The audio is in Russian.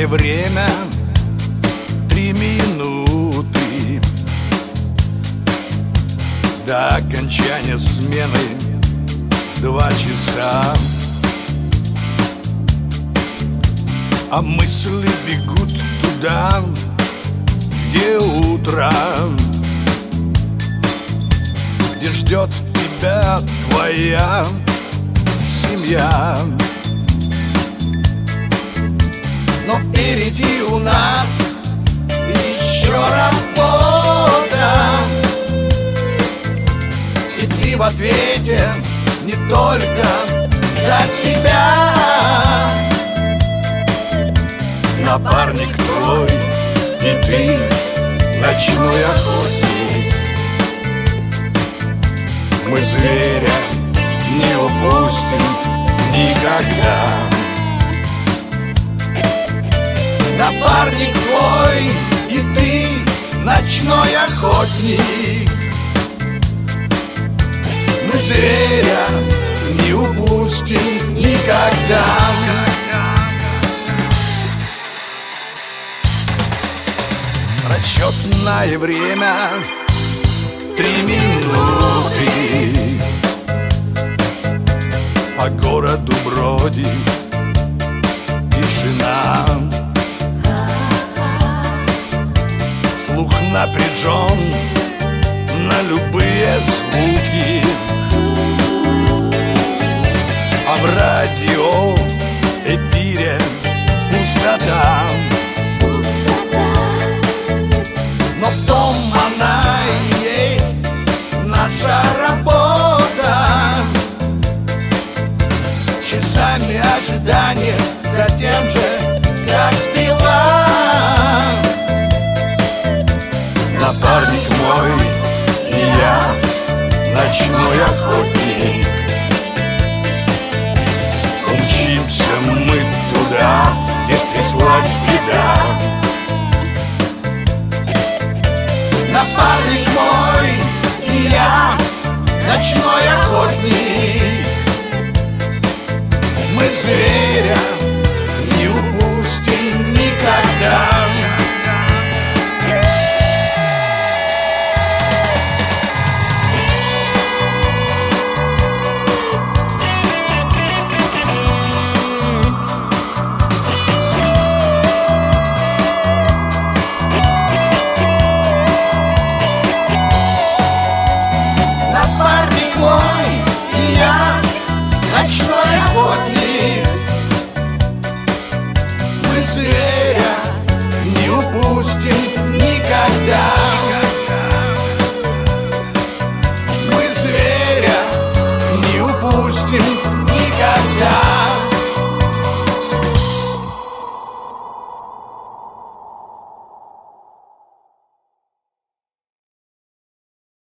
время 3 минуты до окончания смены 2 часа. А мысли бегут туда, где утро, где ждет тебя твоя семья. Но впереди у нас еще работа, и ты в ответе не только за себя. Напарник твой и ты ночной охотник. Мы зверя не упустим никогда. Напарник твой и ты ночной охотник. Мы зверя не упустим никогда. Расчетное время 3 минуты. По городу бродит тишина. Слух напряжен на любые звуки, а в радио эфире пустота. Но в том она и есть наша работа. Часами ожидания за тем же, как стрела. Напарник мой и я ночной охотник. Умчимся мы туда, где стряслась беда. Напарник мой и я ночной охотник. Мы зверя не упустим никогда. Ночной охотник. Мы зверя не упустим никогда. Мы зверя не упустим